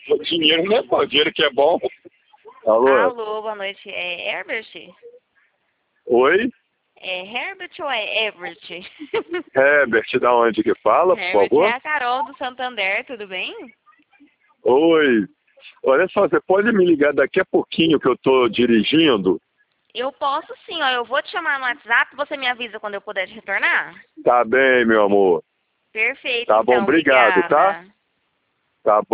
O dinheiro não é bom, o dinheiro que é bom. Alô? Alô, boa noite. É Herbert? Oi? É Herbert ou é Everett? Herbert, da onde que fala, por Herbert, favor? é a Carol do Santander, tudo bem? Oi. Olha só, você pode me ligar daqui a pouquinho que eu tô dirigindo? Eu posso sim, ó. Eu vou te chamar no WhatsApp, você me avisa quando eu puder te retornar? Tá bem, meu amor. Perfeito, Tá bom, então. obrigado, tá? Obrigada. Tá bom.